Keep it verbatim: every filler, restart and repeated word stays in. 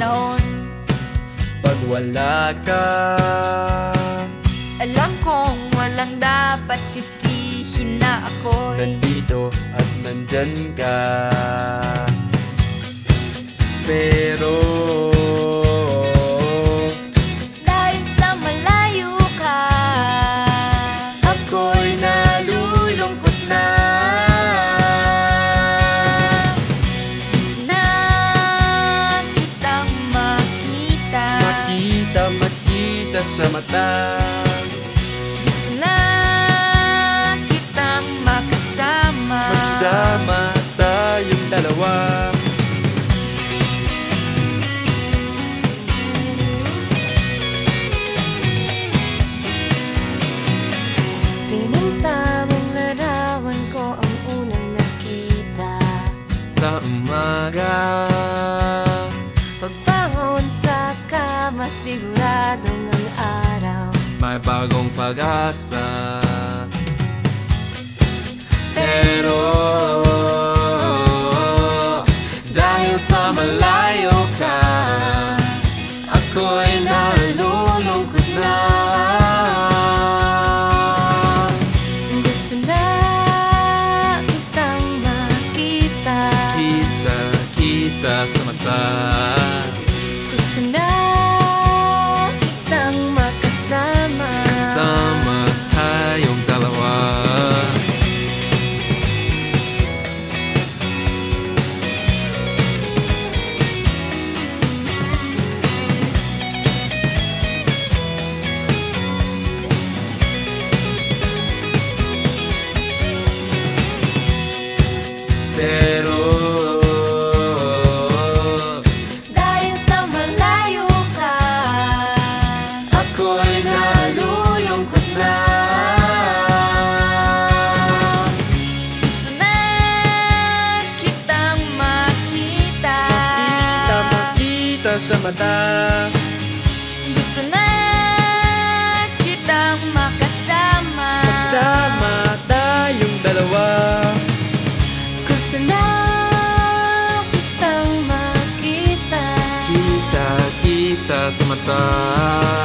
panahon. Pag wala ka, alam kong walang dapat sisihin na ako'y nandito at nandyan ka. Pero dahil sa malayo ka, ako'y nalulungkot na. Gusto na kitang makita, makita, makita sa mata. gusto na kitang makasama, Magsama tayong dalawa. Pinunta mong larawan ko ang unang nakita Sa umaga, pagbangon sa kama, siguradong ang araw may bagong pag-asa. Pero dahil sa malayo ka, ako'y nalulungkot na. gusto na kitang makita, Kita, kita sa mata. gusto na kitang makasama, Sama tayong dalawa. Pero dahil sa malayo ka, ako'y nalulungkot na. gusto na kitang makita, Kita, makita sa mata. gusto na kitang makasama, Magsama tayong dalawa. gusto na kitang makita, Kita, kita sa mata.